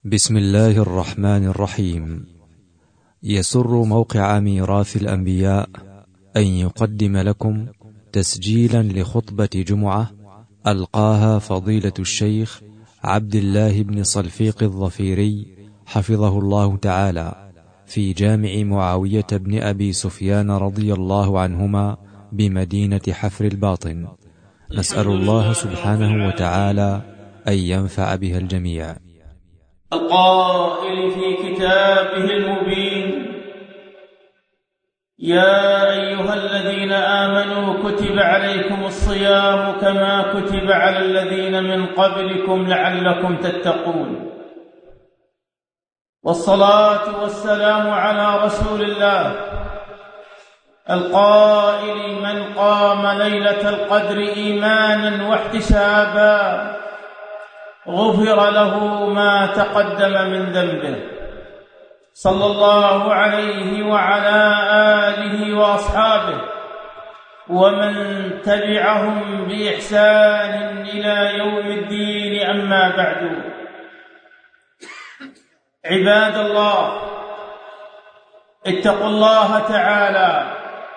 بسم الله الرحمن الرحيم. يسر موقع ميراث الأنبياء أن يقدم لكم تسجيلا لخطبة جمعة ألقاها فضيلة الشيخ عبد الله بن صلفيق الظفيري حفظه الله تعالى في جامع معاوية بن أبي سفيان رضي الله عنهما بمدينة حفر الباطن. نسأل الله سبحانه وتعالى أن ينفع بها الجميع. القائل في كتابه المبين: يا أيها الذين آمنوا كتب عليكم الصيام كما كتب على الذين من قبلكم لعلكم تتقون. والصلاة والسلام على رسول الله القائل: من قام ليلة القدر إيمانا واحتسابا غفر له ما تقدم من ذنبه. صلى الله عليه وعلى آله وأصحابه ومن تبعهم بإحسان إلى يوم الدين. أما بعد، عباد الله، اتقوا الله تعالى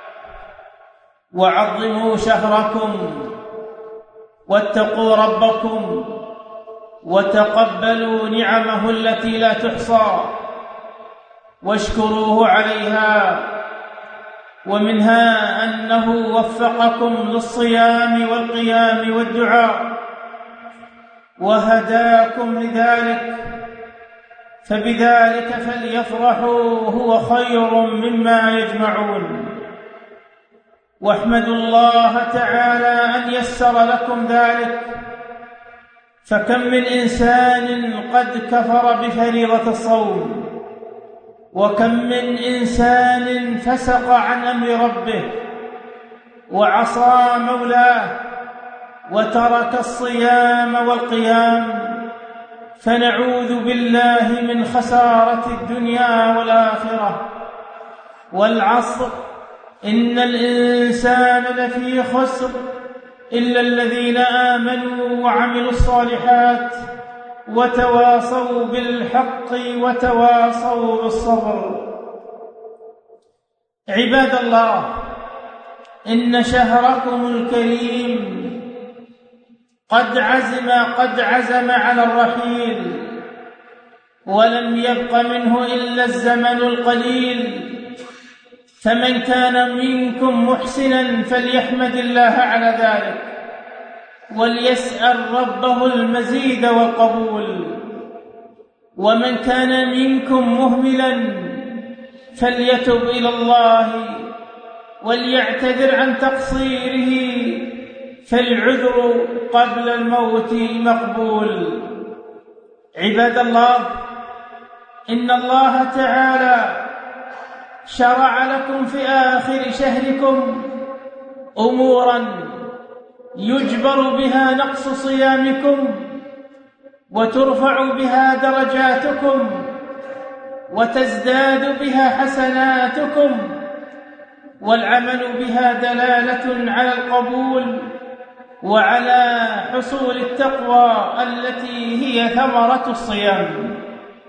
وعظموا شهركم واتقوا ربكم وتقبلوا نعمه التي لا تحصى واشكروه عليها، ومنها أنه وفقكم للصيام والقيام والدعاء وهداكم لذلك، فبذلك فليفرحوا هو خير مما يجمعون. واحمدوا الله تعالى أن يسر لكم ذلك، فكم من إنسان قد كفر بفريضة الصوم، وكم من إنسان فسق عن أمر ربه وعصى مولاه وترك الصيام والقيام، فنعوذ بالله من خسارة الدنيا والآخرة. والعصر إن الإنسان لفي خسر إلا الذين آمنوا وعملوا الصالحات وتواصوا بالحق وتواصوا بالصبر. عباد الله، إن شهركم الكريم قد عزم على الرحيل، ولم يبق منه إلا الزمن القليل، فمن كان منكم محسنا فليحمد الله على ذلك وليسأل ربه المزيد والقبول، ومن كان منكم مهملا فليتب إلى الله وليعتذر عن تقصيره، فالعذر قبل الموت مقبول. عباد الله، إن الله تعالى شرع لكم في آخر شهركم أمورا يجبر بها نقص صيامكم وترفع بها درجاتكم وتزداد بها حسناتكم، والعمل بها دلالة على القبول وعلى حصول التقوى التي هي ثمرة الصيام.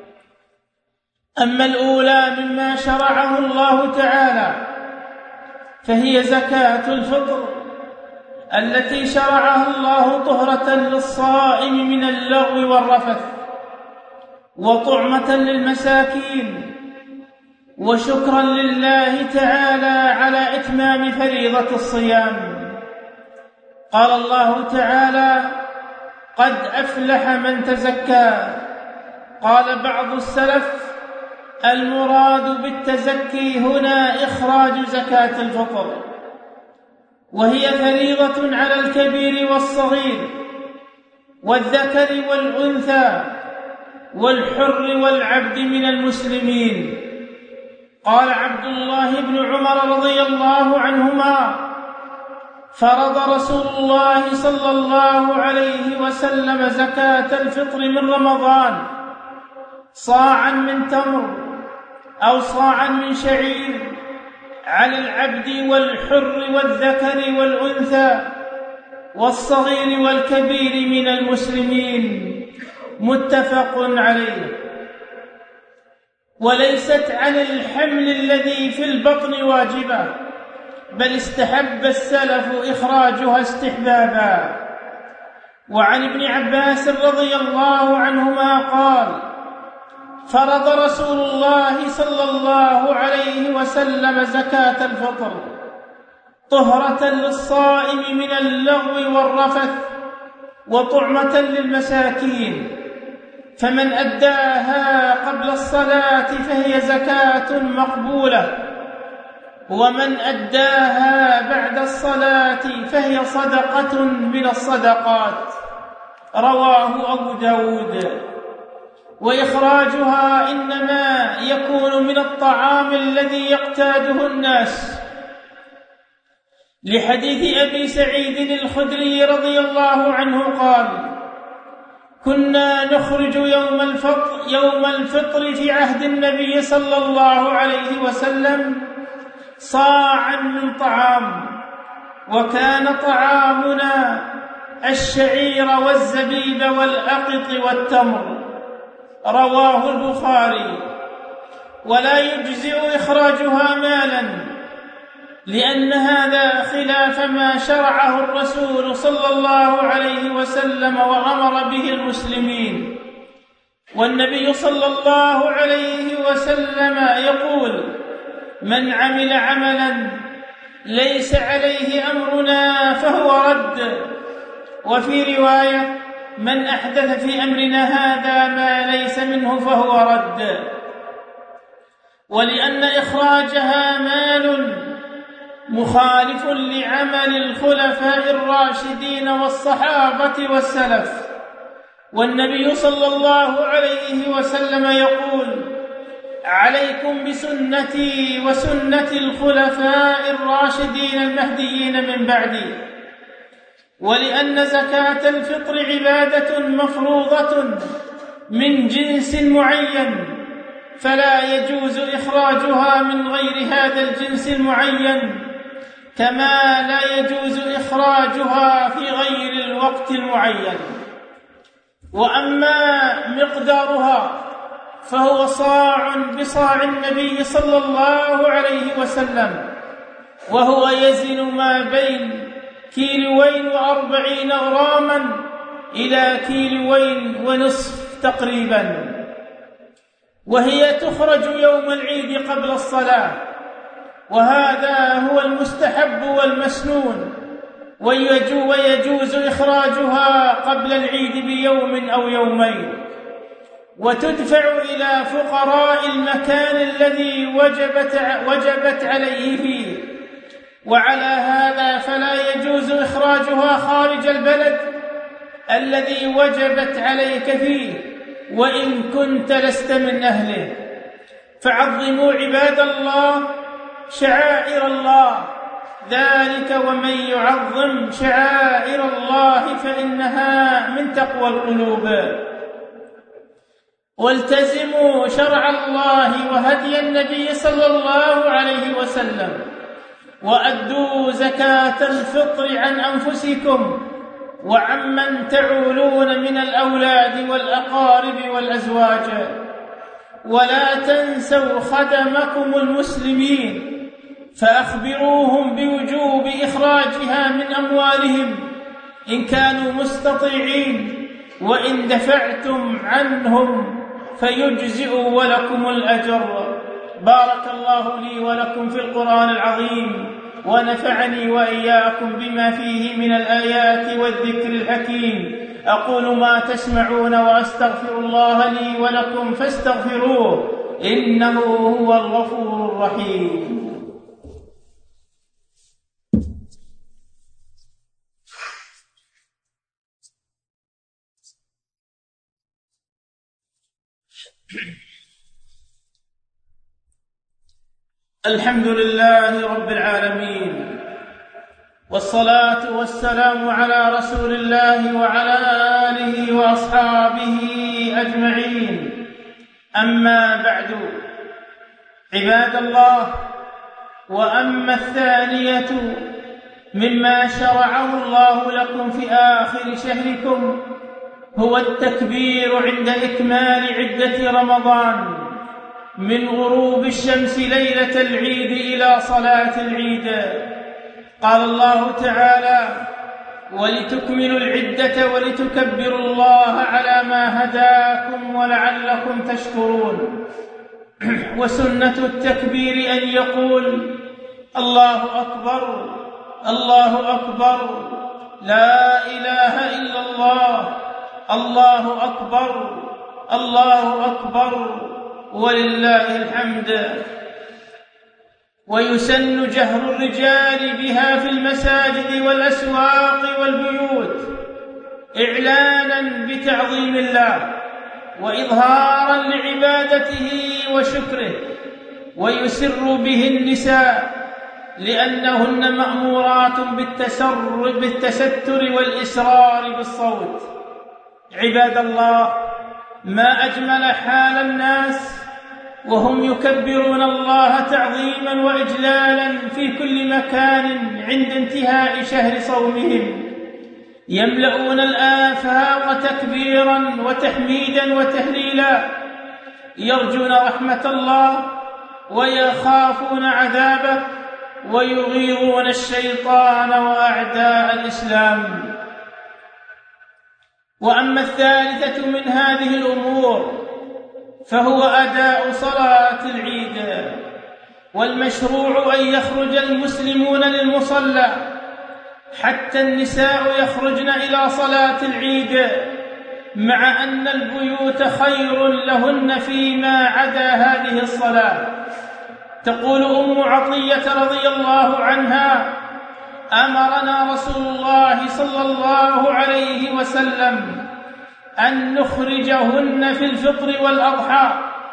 أما الأولى مما شرعه الله تعالى فهي زكاة الفطر، التي شرعها الله طهرة للصائم من اللغو والرفث، وطعمة للمساكين، وشكرا لله تعالى على إتمام فريضة الصيام. قال الله تعالى: قد أفلح من تزكى. قال بعض السلف: المراد بالتزكي هنا إخراج زكاة الفطر، وهي فريضة على الكبير والصغير والذكر والأنثى والحر والعبد من المسلمين. قال عبد الله بن عمر رضي الله عنهما: فرض رسول الله صلى الله عليه وسلم زكاة الفطر من رمضان صاعا من تمر أو صاعا من شعير على العبد والحر والذكر والأنثى والصغير والكبير من المسلمين. متفق عليه. وليست على الحمل الذي في البطن واجبة، بل استحب السلف إخراجها استحبابا. وعن ابن عباس رضي الله عنهما قال: فرض رسول الله صلى الله عليه وسلم زكاة الفطر طهرة للصائم من اللغو والرفث وطعمة للمساكين، فمن أداها قبل الصلاة فهي زكاة مقبولة، ومن أداها بعد الصلاة فهي صدقة من الصدقات. رواه أبو داود. وإخراجها إنما يكون من الطعام الذي يقتاده الناس، لحديث أبي سعيد الخدري رضي الله عنه قال: كنا نخرج يوم الفطر في عهد النبي صلى الله عليه وسلم صاعا من طعام، وكان طعامنا الشعير والزبيب والأقط والتمر. رواه البخاري. ولا يجزئ إخراجها مالا، لأن هذا خلاف ما شرعه الرسول صلى الله عليه وسلم وأمر به المسلمين. والنبي صلى الله عليه وسلم يقول: من عمل عملا ليس عليه أمرنا فهو رد. وفي رواية: من أحدث في أمرنا هذا ما ليس منه فهو رد. ولأن إخراجها مال مخالف لعمل الخلفاء الراشدين والصحابة والسلف، والنبي صلى الله عليه وسلم يقول: عليكم بسنتي وسنة الخلفاء الراشدين المهديين من بعدي. ولأن زكاة الفطر عبادة مفروضة من جنس معين، فلا يجوز إخراجها من غير هذا الجنس المعين، كما لا يجوز إخراجها في غير الوقت المعين. وأما مقدارها فهو صاع بصاع النبي صلى الله عليه وسلم، وهو يزن ما بين 240 غراما إلى 1.5 كيلو تقريبا. وهي تخرج يوم العيد قبل الصلاة، وهذا هو المستحب والمسنون. ويجوز إخراجها قبل العيد بيوم أو يومين، وتدفع إلى فقراء المكان الذي وجبت عليه فيه. وعلى هذا فلا يجوز إخراجها خارج البلد الذي وجبت عليك فيه، وإن كنت لست من أهله. فعظموا عباد الله شعائر الله، ذلك ومن يعظم شعائر الله فإنها من تقوى القلوب. والتزموا شرع الله وهدي النبي صلى الله عليه وسلم، وأدوا زكاة الفطر عن أنفسكم وعمن تعولون من الأولاد والأقارب والأزواج. ولا تنسوا خدمكم المسلمين، فأخبروهم بوجوب إخراجها من أموالهم إن كانوا مستطيعين، وإن دفعتم عنهم فيجزئوا ولكم الأجر. بارك الله لي ولكم في القرآن العظيم، ونفعني وإياكم بما فيه من الآيات والذكر الحكيم. أقول ما تسمعون وأستغفر الله لي ولكم فاستغفروه، إنه هو الغفور الرحيم. الحمد لله رب العالمين، والصلاة والسلام على رسول الله وعلى آله وأصحابه أجمعين. أما بعد، عباد الله، وأما الثانية مما شرعه الله لكم في آخر شهركم هو التكبير عند إكمال عدة رمضان من غروب الشمس ليلة العيد إلى صلاة العيد. قال الله تعالى: ولتكملوا العدة ولتكبروا الله على ما هداكم ولعلكم تشكرون. وسنة التكبير أن يقول: الله أكبر الله أكبر، لا إله إلا الله، الله أكبر الله أكبر، ولله الحمد. ويسن جهر الرجال بها في المساجد والأسواق والبيوت إعلانا بتعظيم الله وإظهارا لعبادته وشكره، ويسر به النساء لأنهن مأمورات بالتستر والإسرار بالصوت. عباد الله، ما أجمل حال الناس وهم يكبرون الله تعظيما وإجلالا في كل مكان عند انتهاء شهر صومهم، يملؤون الآفاق تكبيرا وتحميدا وتهليلا، يرجون رحمة الله ويخافون عذابه، ويغيظون الشيطان وأعداء الإسلام. وأما الثالثة من هذه الأمور فهو أداء صلاة العيد. والمشروع أن يخرج المسلمون للمصلى، حتى النساء يخرجن إلى صلاة العيد، مع أن البيوت خير لهن فيما عدا هذه الصلاة. تقول أم عطية رضي الله عنها: أمرنا رسول الله صلى الله عليه وسلم أن نخرجهن في الفطر والأضحى،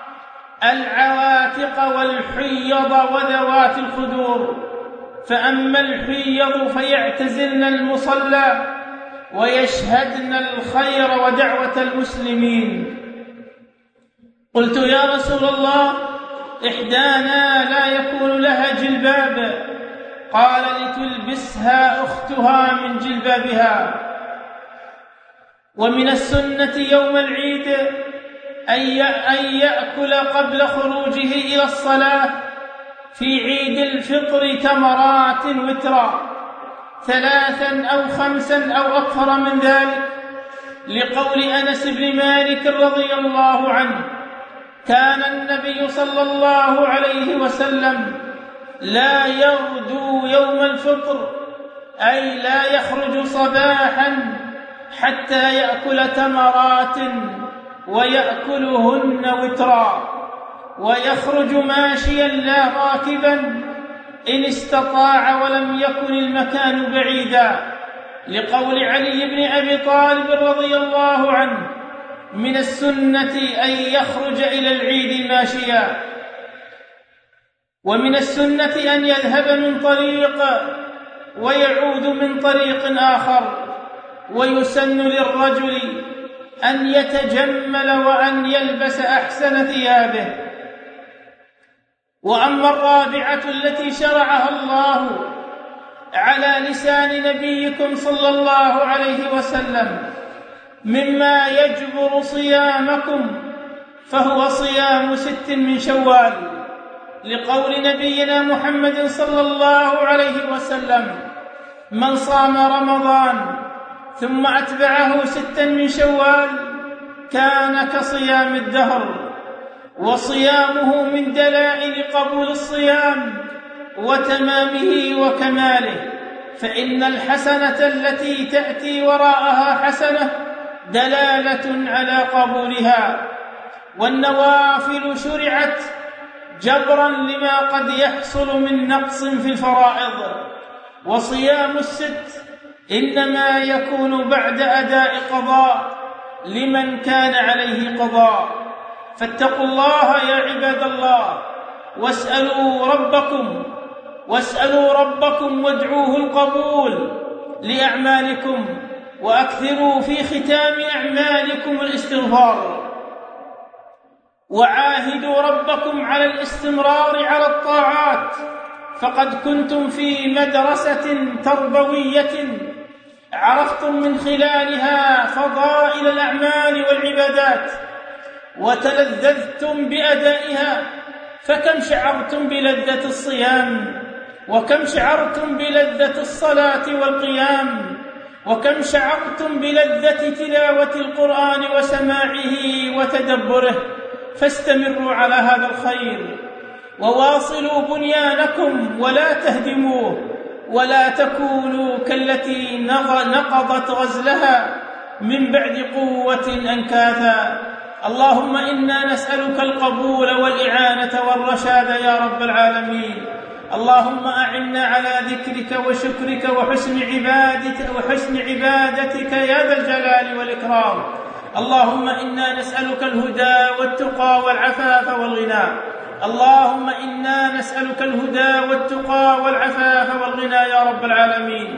العواتق والحيض وذوات الخدور، فأما الحيض فيعتزلن المصلى ويشهدن الخير ودعوة المسلمين. قلت: يا رسول الله، إحدانا لا يكون لها جلباب. قال: لتلبسها أختها من جلبابها. ومن السنة يوم العيد أن يأكل قبل خروجه إلى الصلاة في عيد الفطر تمرات وترا، 3 أو 5 أو أكثر من ذلك، لقول أنس بن مالك رضي الله عنه: كان النبي صلى الله عليه وسلم لا يغدو يوم الفطر، أي لا يخرج صباحا حتى يأكل تمرات ويأكلهن وترا، ويخرج ماشيا لا راكبا إن استطاع ولم يكن المكان بعيدا، لقول علي بن أبي طالب رضي الله عنه: من السنة أن يخرج إلى العيد ماشيا. ومن السنة أن يذهب من طريق ويعود من طريق آخر. ويسن للرجل أن يتجمل وأن يلبس أحسن ثيابه. وأما الرابعة التي شرعها الله على لسان نبيكم صلى الله عليه وسلم مما يجبر صيامكم، فهو صيام 6 من شوال، لقول نبينا محمد صلى الله عليه وسلم: من صام رمضان ثم أتبعه 6 من شوال كان كصيام الدهر. وصيامه من دلائل قبول الصيام وتمامه وكماله، فإن الحسنة التي تأتي وراءها حسنة دلالة على قبولها. والنوافل شرعت جبرا لما قد يحصل من نقص في الفرائض، وصيام 6 إنما يكون بعد أداء قضاء لمن كان عليه قضاء. فاتقوا الله يا عباد الله، واسألوا ربكم وادعوه القبول لأعمالكم، وأكثروا في ختام أعمالكم الاستغفار، وعاهدوا ربكم على الاستمرار على الطاعات، فقد كنتم في مدرسة تربوية عرفتم من خلالها فضائل الأعمال والعبادات وتلذذتم بأدائها، فكم شعرتم بلذة الصيام، وكم شعرتم بلذة الصلاة والقيام، وكم شعرتم بلذة تلاوة القرآن وسماعه وتدبره. فاستمروا على هذا الخير وواصلوا بنيانكم ولا تهدموه، ولا تكونوا كالتي نقضت غزلها من بعد قوة أنكاثا. اللهم إنا نسألك القبول والإعانة والرشاد يا رب العالمين. اللهم أعنا على ذكرك وشكرك وحسن عبادتك يا ذا الجلال والإكرام. اللهم إنا نسألك الهدى والتقى والعفاف والغنى. اللهم إنا نسألك الهدى والتقى والعفاف والغنى يا رب العالمين.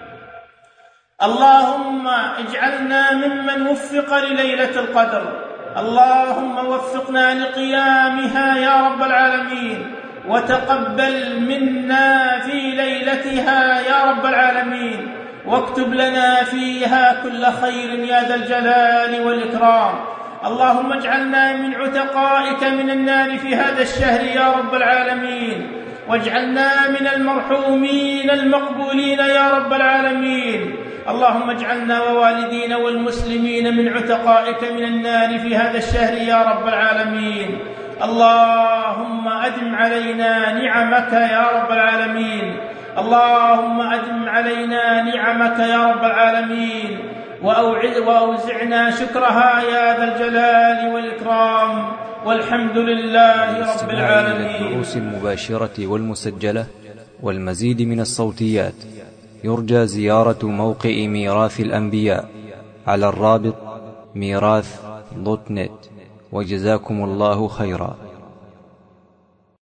اللهم اجعلنا ممن وفق لليلة القدر. اللهم وفقنا لقيامها يا رب العالمين، وتقبل منا في ليلتها يا رب العالمين، واكتب لنا فيها كل خير يا ذا الجلال والإكرام. اللهم اجعلنا من عتقائك من النار في هذا الشهر يا رب العالمين، واجعلنا من المرحومين المقبولين يا رب العالمين. اللهم اجعلنا ووالدينا والمسلمين من عتقائك من النار في هذا الشهر يا رب العالمين. اللهم أدم علينا نعمك يا رب العالمين. اللهم أدم علينا نعمك يا رب العالمين، وأوزعنا شكرها يا ذا الجلال والإكرام، والحمد لله رب العالمين. الدروس المباشرة والمسجلة والمزيد من الصوتيات يرجى زيارة موقع ميراث الأنبياء على الرابط ميراث.net. وجزاكم الله خيرا.